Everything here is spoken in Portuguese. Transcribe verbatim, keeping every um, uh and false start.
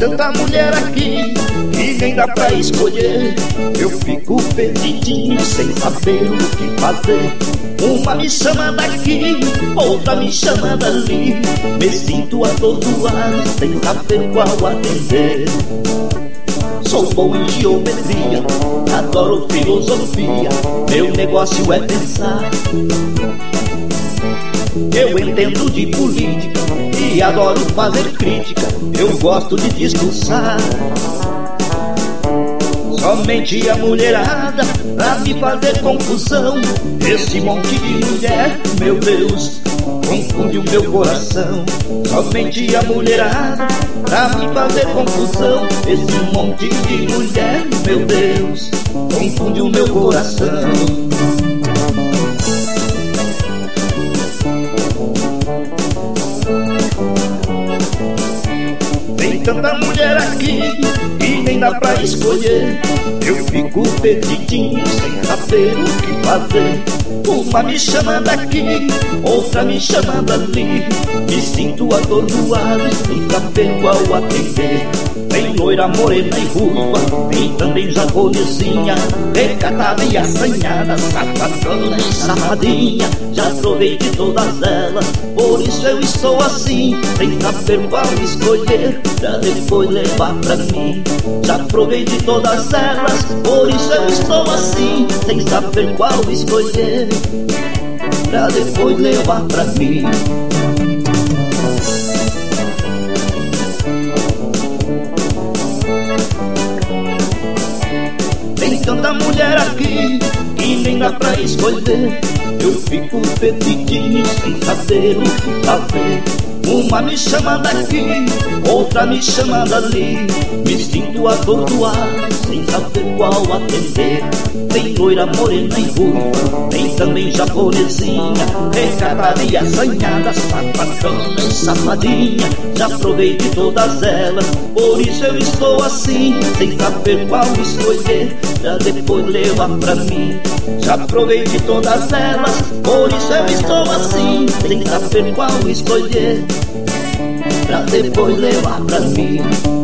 tanta mulher aqui que nem dá pra escolher. Eu fico perdidinho sem saber o que fazer. Uma me chama daqui, outra me chama dali. Me sinto atordoado sem saber qual atender. Sou bom em geometria, adoro filosofia. Meu negócio é pensar. Eu entendo de política e adoro fazer crítica. Eu gosto de discursar. Somente a mulherada pra me fazer confusão. Esse monte de mulher, meu Deus, confunde o meu coração. Somente a mulherada pra me fazer confusão. Esse monte de mulher, meu Deus, confunde o meu coração. Tem tanta mulher aqui e nem dá pra escolher. Eu fico perdidinho sem saber o que fazer. Uma me chama daqui, outra me chama dali. Me sinto atordoado sem saber qual atender. Tem loira, morena e ruiva, tem também japonesinha, recatada e assanhada, safadona e safadinha. Já provei de todas elas, por isso eu estou assim, sem saber qual escolher, pra depois levar pra mim. Já provei de todas elas, por isso eu estou assim, sem saber qual escolher, pra depois levar pra mim. Tem tanta mulher aqui que nem dá pra escolher. Eu fico perdidinho sem saber o que fazer. Uma me chama daqui, outra me chama dali. Me sinto atordoado sem saber qual atender. Tem loira, morena e ruiva, tem também japonesinha, recatada e assanhada, safadona e safadinha. Já provei de todas elas, por isso eu estou assim, sem saber qual escolher, pra depois levar pra mim. Já provei de todas elas, por isso eu estou assim, sem saber qual escolher, pra depois levar pra mim.